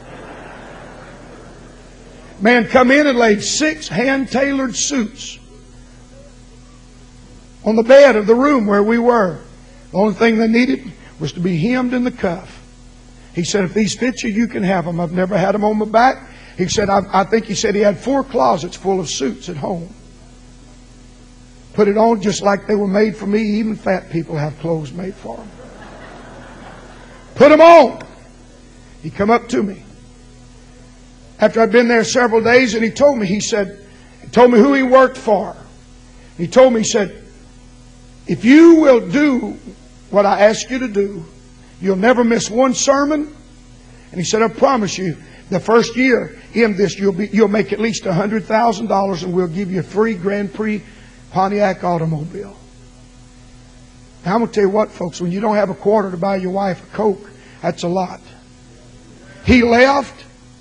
Man come in and laid six hand-tailored suits on the bed of the room where we were. The only thing they needed was to be hemmed in the cuff. He said, if these fit you, you can have them. I've never had them on my back. He said, I, I think he said he had four closets full of suits at home. Put it on just like they were made for me. Even fat people have clothes made for them. Put them on. He come up to me after I'd been there several days, and he told me, he said, he told me who he worked for. He told me, he said, if you will do what I ask you to do, you'll never miss one sermon. And he said, I promise you, the first year in this, you'll be, you'll make at least one hundred thousand dollars, and we'll give you a free Grand Prix Pontiac automobile. Now, I'm going to tell you what, folks, when you don't have a quarter to buy your wife a Coke, that's a lot. He left.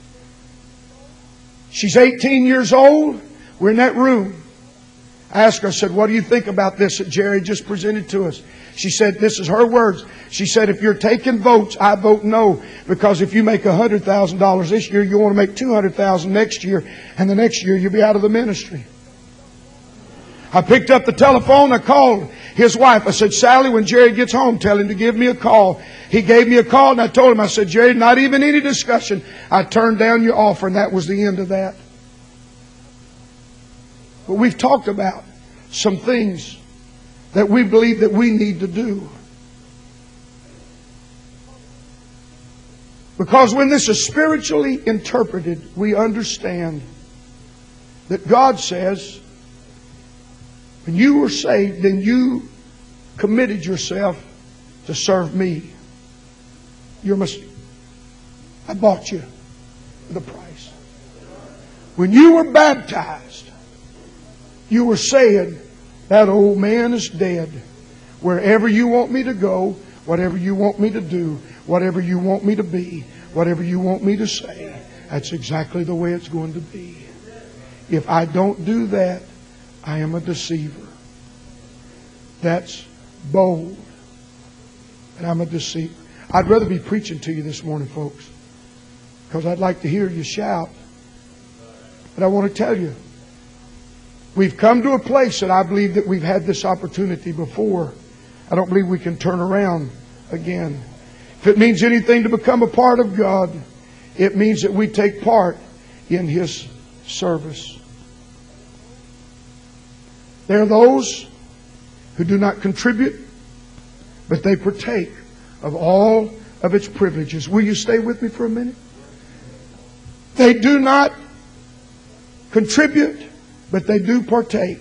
She's eighteen years old. We're in that room. I asked her, I said, what do you think about this that Jerry just presented to us? She said, this is her words. She said, if you're taking votes, I vote no. Because if you make one hundred thousand dollars this year, you want to make two hundred thousand dollars next year. And the next year, you'll be out of the ministry. I picked up the telephone. I called his wife. I said, Sally, when Jerry gets home, tell him to give me a call. He gave me a call, and I told him, I said, Jerry, not even any discussion. I turned down your offer, and that was the end of that. But we've talked about some things that we believe that we need to do. Because when this is spiritually interpreted, we understand that God says, when you were saved, then you committed yourself to serve me. You're my, I bought you with a price. When you were baptized, you were saying, that old man is dead. Wherever you want me to go, whatever you want me to do, whatever you want me to be, whatever you want me to say, that's exactly the way it's going to be. If I don't do that, I am a deceiver. That's bold. And I'm a deceiver. I'd rather be preaching to you this morning, folks, because I'd like to hear you shout. But I want to tell you, we've come to a place that I believe that we've had this opportunity before. I don't believe we can turn around again. If it means anything to become a part of God, it means that we take part in His service. There are those who do not contribute, but they partake of all of its privileges. Will you stay with me for a minute? They do not contribute, but they do partake.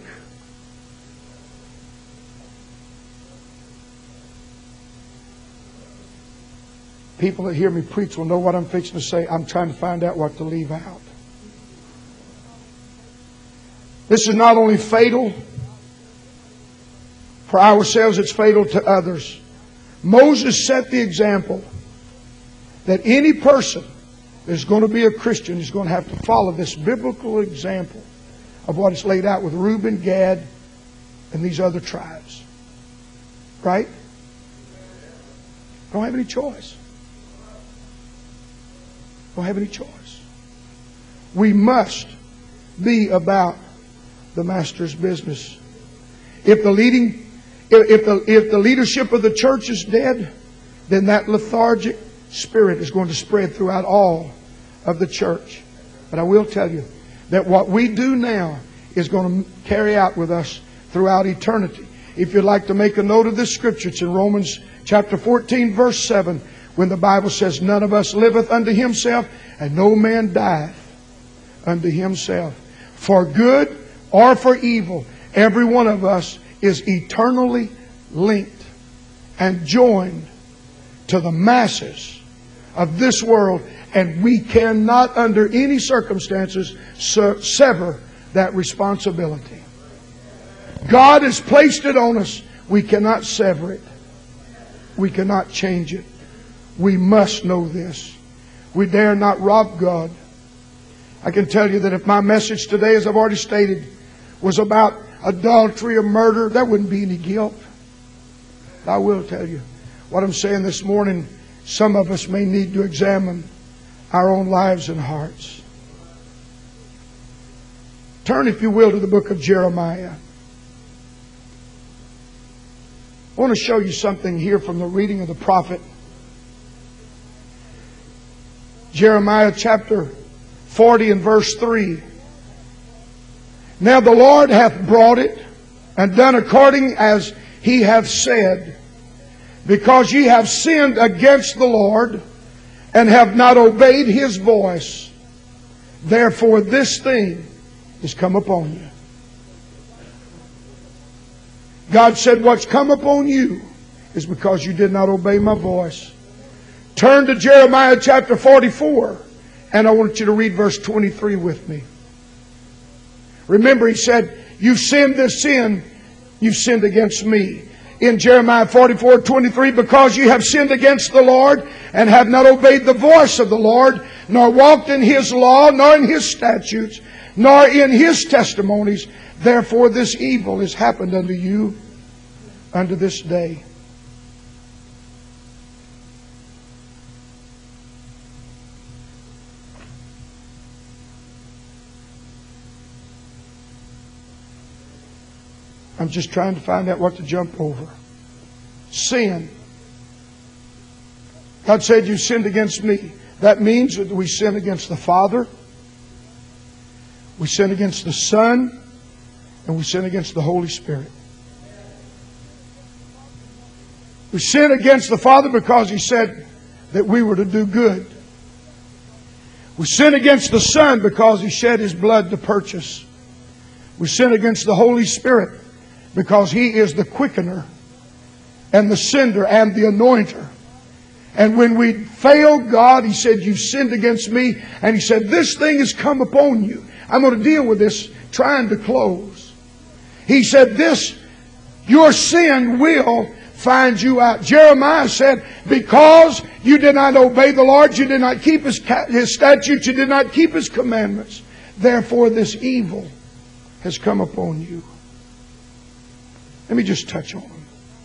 People that hear me preach will know what I'm fixing to say. I'm trying to find out what to leave out. This is not only fatal for ourselves, it's fatal to others. Moses set the example that any person there's going to be a Christian who's going to have to follow this biblical example of what is laid out with Reuben, Gad, and these other tribes. Right? Don't have any choice. Don't have any choice. We must be about the Master's business. If the leading, if the if the leadership of the church is dead, then that lethargic spirit is going to spread throughout all of the church. But I will tell you that what we do now is going to carry out with us throughout eternity. If you'd like to make a note of this scripture, it's in Romans chapter fourteen, verse seven, when the Bible says, "None of us liveth unto himself, and no man dieth unto himself. For good or for evil, every one of us is eternally linked and joined to the masses of this world, and we cannot under any circumstances sever that responsibility. God has placed it on us. We cannot sever it. We cannot change it. We must know this. We dare not rob God. I can tell you that if my message today, as I've already stated, was about adultery or murder, there wouldn't be any guilt. I will tell you what I'm saying this morning. Some of us may need to examine our own lives and hearts. Turn, if you will, to the book of Jeremiah. I want to show you something here from the reading of the prophet. Jeremiah chapter forty and verse three. Now the Lord hath brought it, and done according as He hath said, because ye have sinned against the Lord, and have not obeyed His voice. Therefore this thing is come upon you. God said, what's come upon you is because you did not obey my voice. Turn to Jeremiah chapter forty-four, and I want you to read verse twenty-three with me. Remember, He said, you've sinned this sin, you've sinned against me. In Jeremiah forty-four, twenty-three, because you have sinned against the Lord, and have not obeyed the voice of the Lord, nor walked in His law, nor in His statutes, nor in His testimonies, therefore this evil has happened unto you unto this day. I'm just trying to find out what to jump over. Sin. God said, you sinned against me. That means that we sin against the Father, we sin against the Son, and we sin against the Holy Spirit. We sin against the Father because He said that we were to do good. We sin against the Son because He shed His blood to purchase. We sin against the Holy Spirit because He is the quickener and the sender and the anointer. And when we failed God, He said, you've sinned against me. And He said, this thing has come upon you. I'm going to deal with this trying to close. He said, this, your sin will find you out. Jeremiah said, because you did not obey the Lord, you did not keep His, His statutes, you did not keep His commandments. Therefore this evil has come upon you. Let me just touch on them.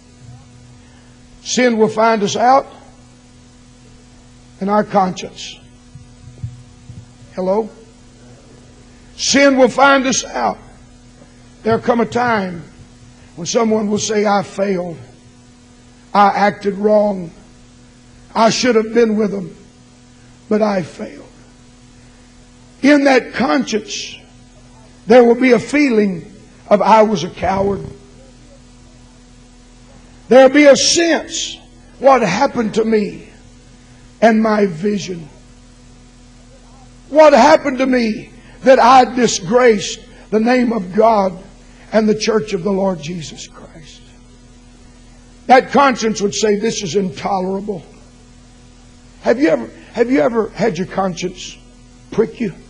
Sin will find us out in our conscience. Hello? Sin will find us out. There'll come a time when someone will say, I failed. I acted wrong. I should have been with them, but I failed. In that conscience, there will be a feeling of I was a coward. There will be a sense, what happened to me and my vision? What happened to me that I disgraced the name of God and the church of the Lord Jesus Christ? That conscience would say, this is intolerable. Have you ever, have you ever had your conscience prick you?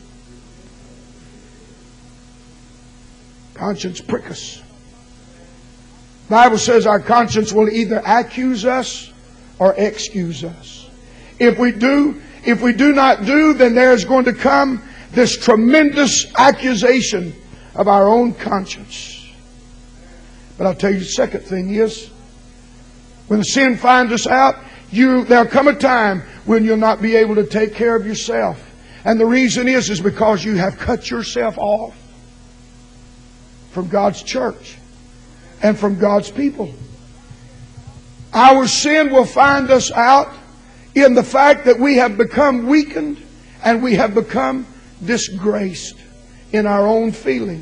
Conscience prick us. The Bible says our conscience will either accuse us or excuse us. If we do, if we do not do, then there is going to come this tremendous accusation of our own conscience. But I'll tell you the second thing is, when sin finds us out, you there'll come a time when you'll not be able to take care of yourself. And the reason is, is because you have cut yourself off from God's church and from God's people. Our sin will find us out in the fact that we have become weakened and we have become disgraced in our own feeling.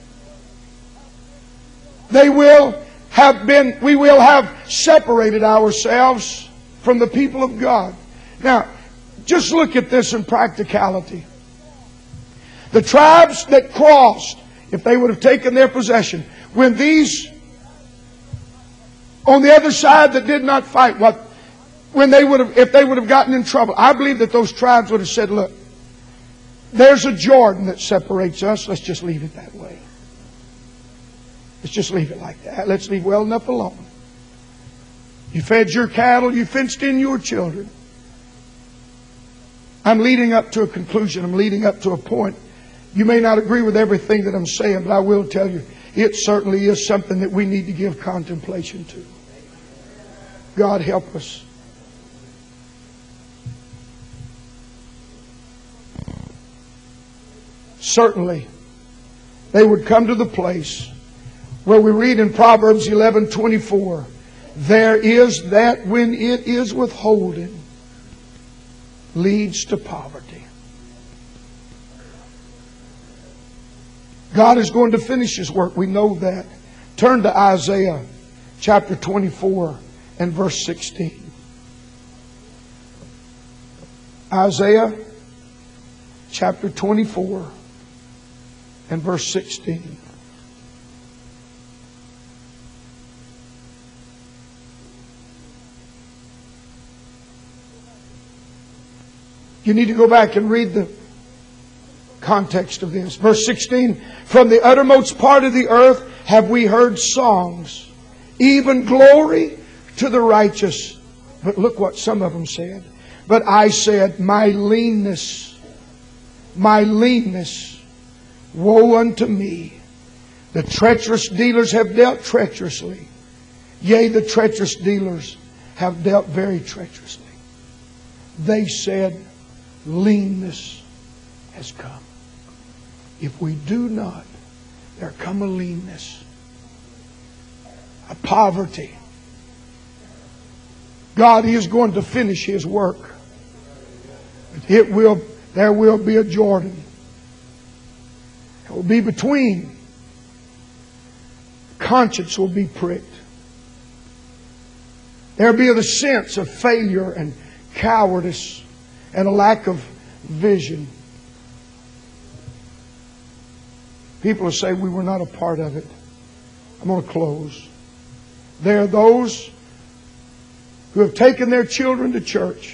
They will have been, we will have separated ourselves from the people of God. Now, just look at this in practicality. The tribes that crossed, if they would have taken their possession, when these on the other side that did not fight, what when they would have, if they would have gotten in trouble, I believe that those tribes would have said, look, there's a Jordan that separates us. Let's just leave it that way. Let's just leave it like that. Let's leave well enough alone. You fed your cattle. You fenced in your children. I'm leading up to a conclusion. I'm leading up to a point. You may not agree with everything that I'm saying, but I will tell you, it certainly is something that we need to give contemplation to. God help us. Certainly, they would come to the place where we read in Proverbs eleven twenty-four, there is that when it is withholden, leads to poverty. God is going to finish His work. We know that. Turn to Isaiah chapter twenty-four and verse sixteen. Isaiah chapter twenty-four and verse sixteen. You need to go back and read the context of this. Verse sixteen, from the uttermost part of the earth have we heard songs, even glory to the righteous. But look what some of them said. But I said, my leanness, my leanness, woe unto me. The treacherous dealers have dealt treacherously. Yea, the treacherous dealers have dealt very treacherously. They said, leanness has come. If we do not, there come a leanness, a poverty. God is going to finish His work. It will, there will be a Jordan. It will be between. Conscience will be pricked. There will be the sense of failure and cowardice and a lack of vision. People will say we were not a part of it. I'm going to close. There are those who have taken their children to church.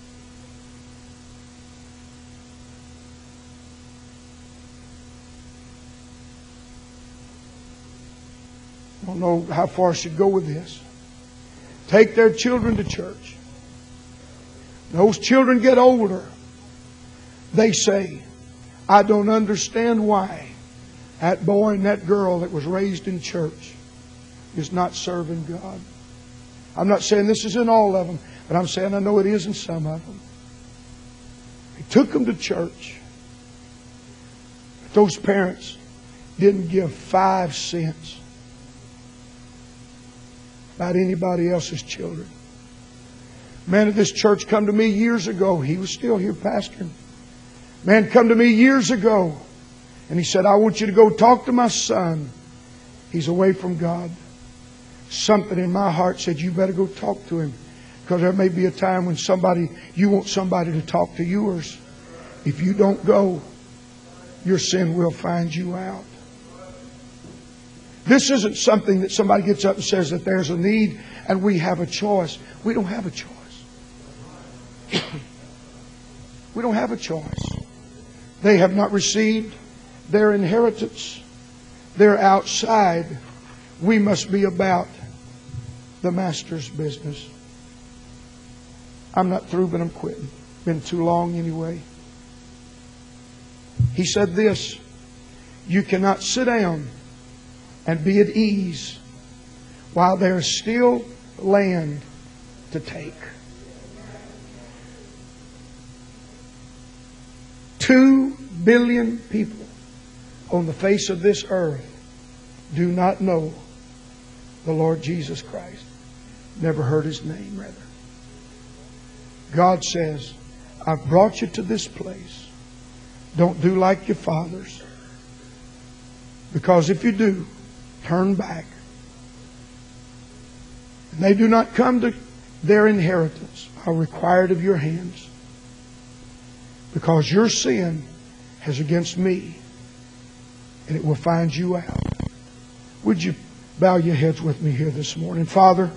I don't know how far I should go with this. Take their children to church. Those children get older. They say, I don't understand why that boy and that girl that was raised in church is not serving God. I'm not saying this is in all of them, but I'm saying I know it is in some of them. They took them to church. But those parents didn't give five cents about anybody else's children. Man of this church come to me years ago. He was still here pastoring. Man come to me years ago. And he said, I want you to go talk to my son. He's away from God. Something in my heart said, you better go talk to him. Because there may be a time when somebody, you want somebody to talk to yours. If you don't go, your sin will find you out. This isn't something that somebody gets up and says that there's a need and we have a choice. We don't have a choice. We don't have a choice. They have not received their inheritance. They're outside. We must be about the Master's business. I'm not through, but I'm quitting. Been too long anyway. He said this, you cannot sit down and be at ease while there is still land to take. Two billion people on the face of this earth do not know the Lord Jesus Christ. Never heard His name, rather. God says, I've brought you to this place. Don't do like your fathers. Because if you do, turn back. And they do not come to their inheritance are required of your hands. Because your sin is against me. And it will find you out. Would you bow your heads with me here this morning? Father,